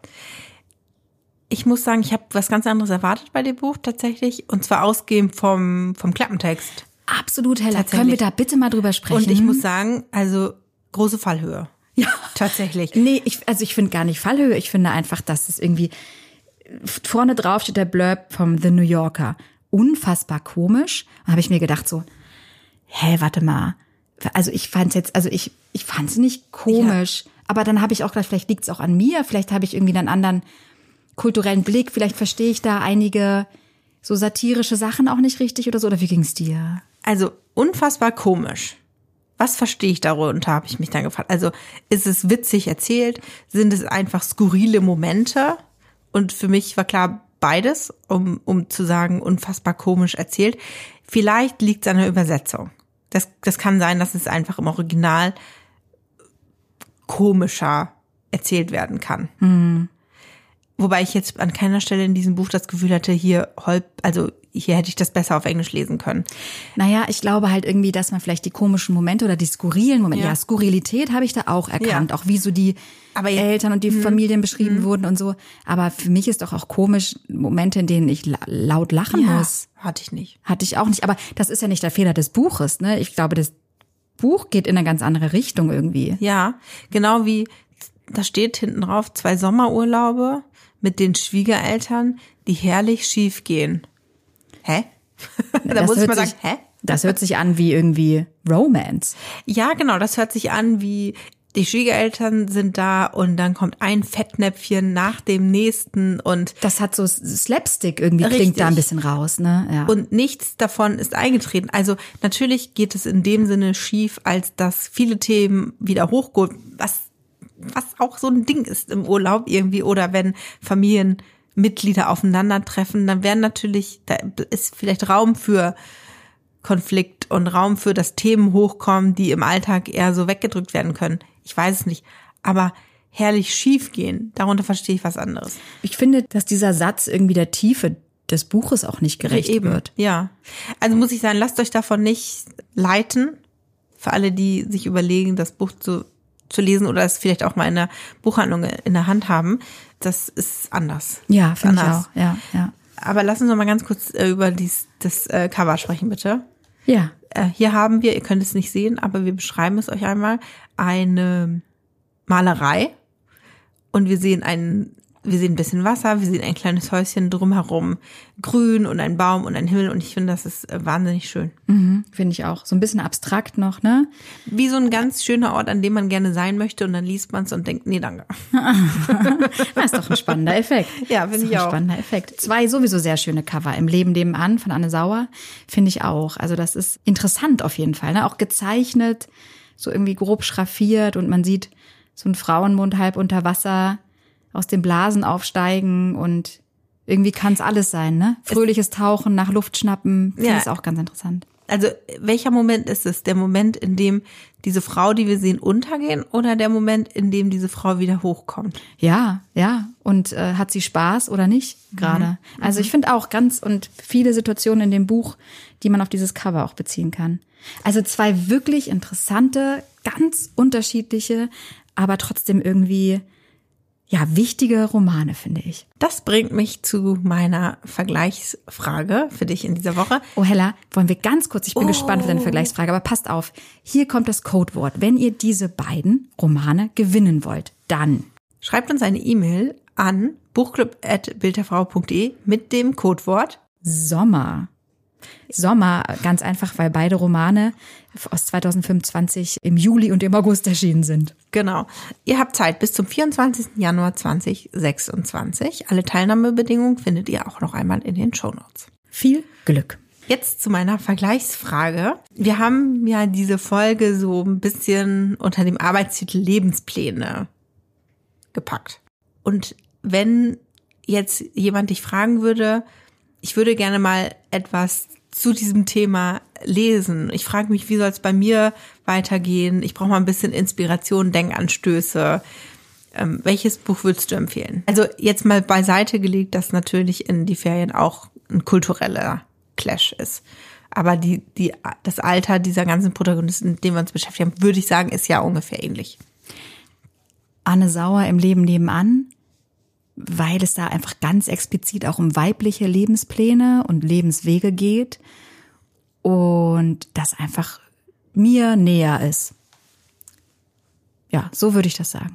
Speaker 2: Ich muss sagen, ich habe was ganz anderes erwartet bei dem Buch tatsächlich. Und zwar ausgehend vom Klappentext.
Speaker 3: Absolut, Hella. Können wir da bitte mal drüber sprechen?
Speaker 2: Und ich muss sagen, also große Fallhöhe. Ja. Tatsächlich.
Speaker 3: Nee, ich finde gar nicht Fallhöhe. Ich finde einfach, dass es irgendwie vorne drauf steht der Blurb vom The New Yorker. Unfassbar komisch. Da habe ich mir gedacht so, warte mal. Also ich fand's nicht komisch. Ja. Aber dann habe ich auch gedacht, vielleicht liegt's auch an mir. Vielleicht habe ich irgendwie einen anderen kulturellen Blick, vielleicht verstehe ich da einige so satirische Sachen auch nicht richtig oder so, oder wie ging's dir?
Speaker 2: Also unfassbar komisch. Was verstehe ich darunter, habe ich mich dann gefragt. Also ist es witzig erzählt? Sind es einfach skurrile Momente? Und für mich war klar beides, um zu sagen, unfassbar komisch erzählt. Vielleicht liegt es an der Übersetzung. Das kann sein, dass es einfach im Original komischer erzählt werden kann. Wobei ich jetzt an keiner Stelle in diesem Buch das Gefühl hatte, hier hätte ich das besser auf Englisch lesen können.
Speaker 3: Naja, ich glaube halt irgendwie, dass man vielleicht die komischen Momente oder die skurrilen Momente, ja Skurrilität habe ich da auch erkannt, auch wie so die Eltern und die Familien beschrieben wurden und so. Aber für mich ist doch auch komisch Momente, in denen ich laut lachen muss.
Speaker 2: Hatte ich nicht.
Speaker 3: Hatte ich auch nicht, aber das ist ja nicht der Fehler des Buches, ne? Ich glaube, das Buch geht in eine ganz andere Richtung irgendwie.
Speaker 2: Ja, genau wie, da steht hinten drauf, 2 Sommerurlaube mit den Schwiegereltern, die herrlich schief gehen. Hä? Da muss ich mal sagen, hä?
Speaker 3: Das hört sich an wie irgendwie Romance.
Speaker 2: Ja, genau, das hört sich an wie, die Schwiegereltern sind da und dann kommt ein Fettnäpfchen nach dem nächsten und
Speaker 3: das hat so Slapstick irgendwie, klingt da ein bisschen raus, ne? Ja.
Speaker 2: Und nichts davon ist eingetreten. Also natürlich geht es in dem Sinne schief, als dass viele Themen wieder hochgeholt, was auch so ein Ding ist im Urlaub irgendwie, oder wenn Familienmitglieder aufeinandertreffen, dann werden natürlich, da ist vielleicht Raum für Konflikt und Raum für, dass Themen hochkommen, die im Alltag eher so weggedrückt werden können. Ich weiß es nicht. Aber herrlich schief gehen, darunter verstehe ich was anderes.
Speaker 3: Ich finde, dass dieser Satz irgendwie der Tiefe des Buches auch nicht gerecht wird.
Speaker 2: Ja. Also muss ich sagen, lasst euch davon nicht leiten. Für alle, die sich überlegen, das Buch zu lesen oder es vielleicht auch mal in der Buchhandlung in der Hand haben. Das ist anders.
Speaker 3: Ja, finde ich auch. Ja.
Speaker 2: Aber lass uns noch mal ganz kurz über das Cover sprechen, bitte.
Speaker 3: Ja.
Speaker 2: Hier haben wir, ihr könnt es nicht sehen, aber wir beschreiben es euch einmal, eine Malerei. Und wir sehen ein bisschen Wasser, wir sehen ein kleines Häuschen drumherum, grün und ein Baum und ein Himmel. Und ich finde, das ist wahnsinnig schön.
Speaker 3: Finde ich auch. So ein bisschen abstrakt noch, ne?
Speaker 2: Wie so ein ganz schöner Ort, an dem man gerne sein möchte. Und dann liest man es und denkt, nee, danke.
Speaker 3: Das ist doch ein spannender Effekt.
Speaker 2: Ja, finde ich auch.
Speaker 3: Ein spannender Effekt. 2 sowieso sehr schöne Cover. Im Leben nebenan von Anne Sauer, finde ich auch. Also das ist interessant auf jeden Fall, ne? Auch gezeichnet, so irgendwie grob schraffiert. Und man sieht so einen Frauenmund halb unter Wasser aus den Blasen aufsteigen und irgendwie kann es alles sein, ne? Fröhliches Tauchen, nach Luft schnappen, finde ich auch ganz interessant.
Speaker 2: Also welcher Moment ist es? Der Moment, in dem diese Frau, die wir sehen, untergehen oder der Moment, in dem diese Frau wieder hochkommt?
Speaker 3: Ja. Und hat sie Spaß oder nicht gerade? Also ich finde auch und viele Situationen in dem Buch, die man auf dieses Cover auch beziehen kann. Also 2 wirklich interessante, ganz unterschiedliche, aber trotzdem irgendwie wichtige Romane, finde ich.
Speaker 2: Das bringt mich zu meiner Vergleichsfrage für dich in dieser Woche.
Speaker 3: Oh, Hella, wollen wir ganz kurz, ich bin gespannt auf deine Vergleichsfrage, aber passt auf, hier kommt das Codewort. Wenn ihr diese beiden Romane gewinnen wollt, dann
Speaker 2: schreibt uns eine E-Mail an buchclub@bildderfrau.de mit dem Codewort
Speaker 3: Sommer. Sommer, ganz einfach, weil beide Romane aus 2025 im Juli und im August erschienen sind.
Speaker 2: Genau. Ihr habt Zeit bis zum 24. Januar 2026. Alle Teilnahmebedingungen findet ihr auch noch einmal in den Shownotes.
Speaker 3: Viel Glück.
Speaker 2: Jetzt zu meiner Vergleichsfrage. Wir haben ja diese Folge so ein bisschen unter dem Arbeitstitel Lebenspläne gepackt. Und wenn jetzt jemand dich fragen würde, ich würde gerne mal etwas zu diesem Thema lesen. Ich frage mich, wie soll es bei mir weitergehen? Ich brauche mal ein bisschen Inspiration, Denkanstöße. Welches Buch würdest du empfehlen? Also jetzt mal beiseite gelegt, dass natürlich in die Ferien auch ein kultureller Clash ist. Aber das Alter dieser ganzen Protagonisten, mit denen wir uns beschäftigen, würde ich sagen, ist ja ungefähr ähnlich.
Speaker 3: Anne Sauer im Leben nebenan, weil es da einfach ganz explizit auch um weibliche Lebenspläne und Lebenswege geht und das einfach mir näher ist. Ja, so würde ich das sagen.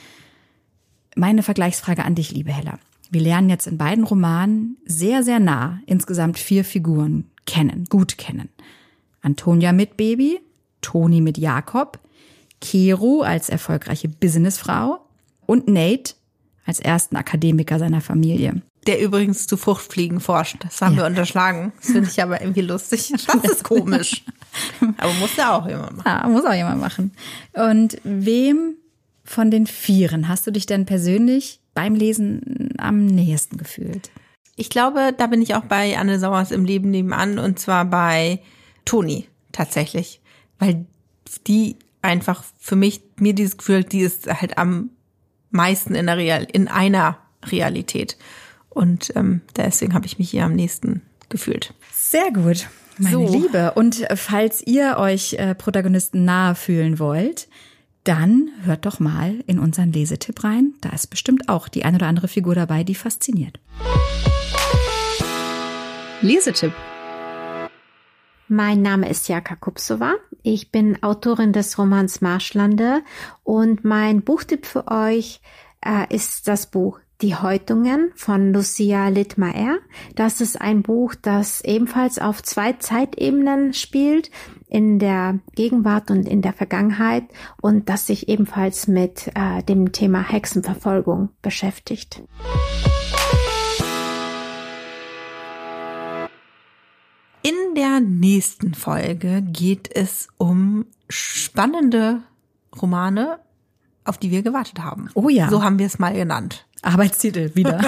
Speaker 3: Meine Vergleichsfrage an dich, liebe Hella. Wir lernen jetzt in beiden Romanen sehr, sehr nah insgesamt 4 Figuren gut kennen. Antonia mit Baby, Toni mit Jakob, Kero als erfolgreiche Businessfrau und Nate als ersten Akademiker seiner Familie.
Speaker 2: Der übrigens zu Fruchtfliegen forscht. Das haben wir unterschlagen. Das finde ich aber irgendwie lustig. Das ist komisch. Aber muss ja auch jemand machen.
Speaker 3: Ja, muss auch jemand machen. Und wem von den 4 hast du dich denn persönlich beim Lesen am nächsten gefühlt?
Speaker 2: Ich glaube, da bin ich auch bei Anne Sauers im Leben nebenan und zwar bei Toni tatsächlich. Weil die einfach für mir dieses Gefühl, die ist halt am meisten in einer Realität. Und deswegen habe ich mich hier am nächsten gefühlt.
Speaker 3: Sehr gut, meine Liebe. Und falls ihr euch Protagonisten nahe fühlen wollt, dann hört doch mal in unseren Lesetipp rein. Da ist bestimmt auch die eine oder andere Figur dabei, die fasziniert. Lesetipp.
Speaker 4: Mein Name ist Jaka Kupsova. Ich bin Autorin des Romans Marschlande und mein Buchtipp für euch ist das Buch Die Häutungen von Lucia Littmaer. Das ist ein Buch, das ebenfalls auf 2 Zeitebenen spielt, in der Gegenwart und in der Vergangenheit und das sich ebenfalls mit dem Thema Hexenverfolgung beschäftigt.
Speaker 2: In der nächsten Folge geht es um spannende Romane, auf die wir gewartet haben.
Speaker 3: Oh ja.
Speaker 2: So haben wir es mal genannt.
Speaker 3: Arbeitstitel wieder.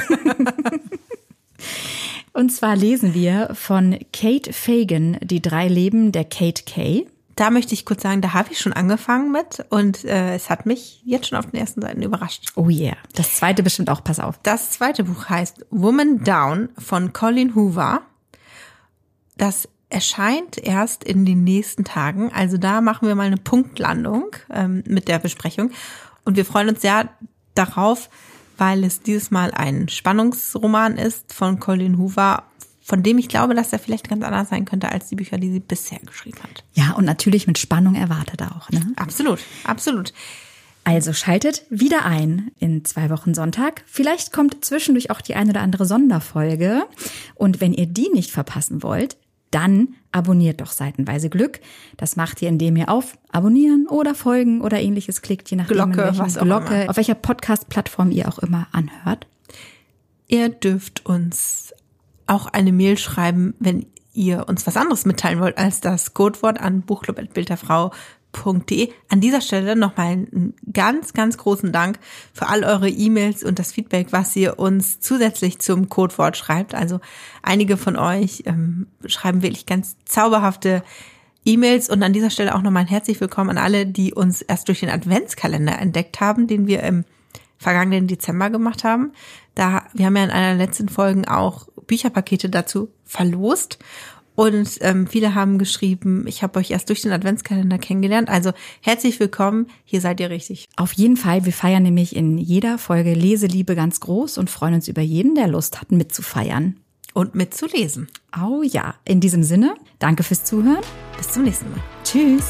Speaker 3: Und zwar lesen wir von Kate Fagan die 3 Leben der Kate Kay.
Speaker 2: Da möchte ich kurz sagen, da habe ich schon angefangen mit und es hat mich jetzt schon auf den ersten Seiten überrascht.
Speaker 3: Oh yeah, das 2. bestimmt auch, pass auf.
Speaker 2: Das 2. Buch heißt Woman Down von Colleen Hoover. Das erscheint erst in den nächsten Tagen. Also da machen wir mal eine Punktlandung mit der Besprechung. Und wir freuen uns sehr darauf, weil es dieses Mal ein Spannungsroman ist von Colleen Hoover, von dem ich glaube, dass er vielleicht ganz anders sein könnte als die Bücher, die sie bisher geschrieben hat.
Speaker 3: Ja, und natürlich mit Spannung erwartet auch, ne?
Speaker 2: Absolut, absolut.
Speaker 3: Also schaltet wieder ein in 2 Wochen Sonntag. Vielleicht kommt zwischendurch auch die eine oder andere Sonderfolge. Und wenn ihr die nicht verpassen wollt, dann abonniert doch Seitenweise Glück. Das macht ihr, indem ihr auf Abonnieren oder Folgen oder ähnliches klickt, je nachdem, auf welcher Podcast-Plattform ihr auch immer anhört.
Speaker 2: Ihr dürft uns auch eine Mail schreiben, wenn ihr uns was anderes mitteilen wollt als das Codewort an buchclub@bildderfrau An dieser Stelle nochmal einen ganz, ganz großen Dank für all eure E-Mails und das Feedback, was ihr uns zusätzlich zum Codewort schreibt. Also einige von euch schreiben wirklich ganz zauberhafte E-Mails und an dieser Stelle auch nochmal ein herzlich willkommen an alle, die uns erst durch den Adventskalender entdeckt haben, den wir im vergangenen Dezember gemacht haben. Wir haben ja in einer der letzten Folgen auch Bücherpakete dazu verlost. Und viele haben geschrieben, ich habe euch erst durch den Adventskalender kennengelernt. Also herzlich willkommen, hier seid ihr richtig.
Speaker 3: Auf jeden Fall, wir feiern nämlich in jeder Folge Leseliebe ganz groß und freuen uns über jeden, der Lust hat, mitzufeiern.
Speaker 2: Und mitzulesen.
Speaker 3: Oh ja, in diesem Sinne, danke fürs Zuhören.
Speaker 2: Bis zum nächsten Mal.
Speaker 3: Tschüss.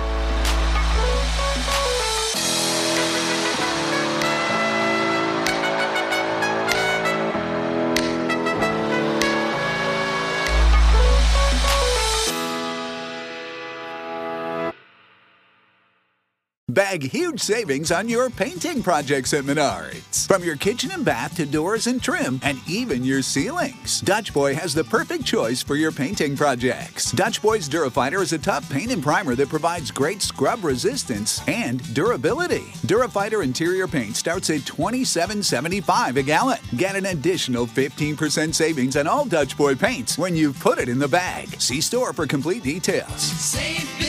Speaker 5: Bag huge savings on your painting projects at Menards. From your kitchen and bath to doors and trim, and even your ceilings. Dutch Boy has the perfect choice for your painting projects. Dutch Boy's Durafighter is a tough paint and primer that provides great scrub resistance and durability. Durafighter interior paint starts at $27.75 a gallon. Get an additional 15% savings on all Dutch Boy paints when you put it in the bag. See store for complete details.
Speaker 6: Save